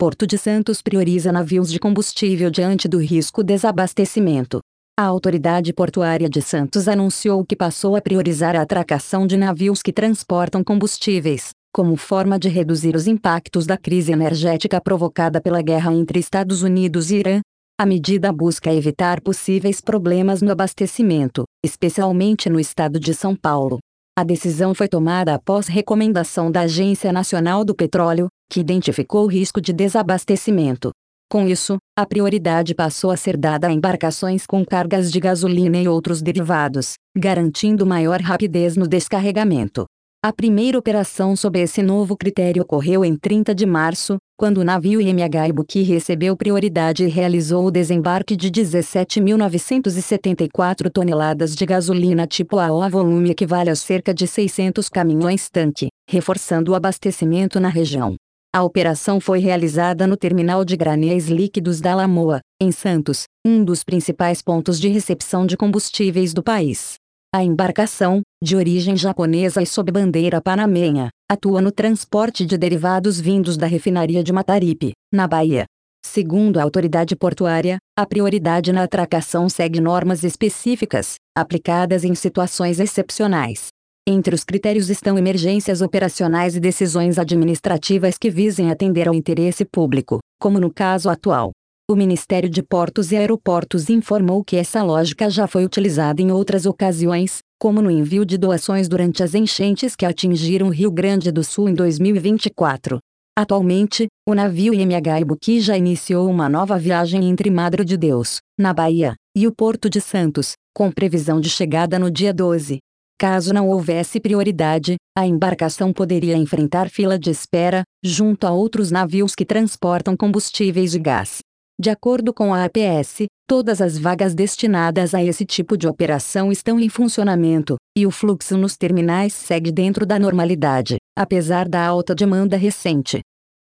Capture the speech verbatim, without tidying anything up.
Porto de Santos prioriza navios de combustível diante do risco desabastecimento. A autoridade portuária de Santos anunciou que passou a priorizar a atracação de navios que transportam combustíveis, como forma de reduzir os impactos da crise energética provocada pela guerra entre Estados Unidos e Irã. A medida busca evitar possíveis problemas no abastecimento, especialmente no estado de São Paulo. A decisão foi tomada após recomendação da Agência Nacional do Petróleo, que identificou o risco de desabastecimento. Com isso, a prioridade passou a ser dada a embarcações com cargas de gasolina e outros derivados, garantindo maior rapidez no descarregamento. A primeira operação sob esse novo critério ocorreu em trinta de março, quando o navio I M H Ibuki recebeu prioridade e realizou o desembarque de dezessete mil novecentos e setenta e quatro toneladas de gasolina tipo A O, volume equivale a cerca de seiscentos caminhões-tanque, reforçando o abastecimento na região. A operação foi realizada no terminal de granéis líquidos da Lamoa, em Santos, um dos principais pontos de recepção de combustíveis do país. A embarcação, de origem japonesa e sob bandeira panamenha, atua no transporte de derivados vindos da refinaria de Mataripe, na Bahia. Segundo a autoridade portuária, a prioridade na atracação segue normas específicas, aplicadas em situações excepcionais. Entre os critérios estão emergências operacionais e decisões administrativas que visem atender ao interesse público, como no caso atual. O Ministério de Portos e Aeroportos informou que essa lógica já foi utilizada em outras ocasiões, como no envio de doações durante as enchentes que atingiram o Rio Grande do Sul em dois mil e vinte e quatro. Atualmente, o navio I M H Ibuki já iniciou uma nova viagem entre Madro de Deus, na Bahia, e o Porto de Santos, com previsão de chegada no dia doze. Caso não houvesse prioridade, a embarcação poderia enfrentar fila de espera, junto a outros navios que transportam combustíveis e gás. De acordo com a A P S, todas as vagas destinadas a esse tipo de operação estão em funcionamento, e o fluxo nos terminais segue dentro da normalidade, apesar da alta demanda recente.